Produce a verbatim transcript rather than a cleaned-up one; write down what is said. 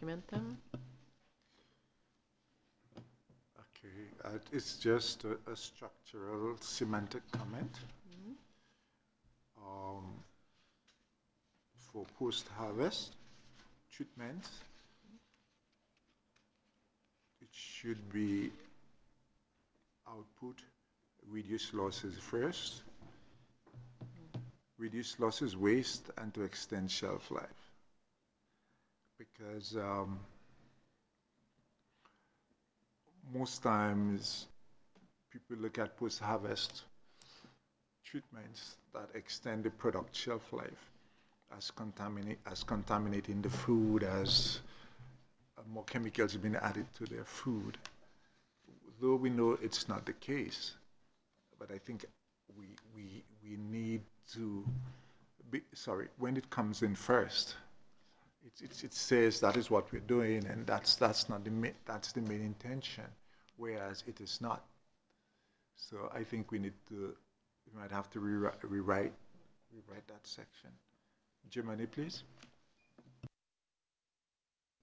document them? Okay, uh, it's just a, a structural semantic comment. Mm-hmm. Um, for post-harvest treatment, it should be output, reduce losses first, reduce losses, waste, and to extend shelf life. Because um, most times people look at post-harvest treatments that extend the product shelf life as, contaminate, as contaminating the food, as uh, more chemicals have been added to their food. Though we know it's not the case, but I think we, we, we need to be, sorry, when it comes in first, it, it, it says that is what we're doing, and that's, that's not the main, that's the main intention, whereas it is not. So I think we need to, we might have to rewrite, rewrite, rewrite that section. Germany, please.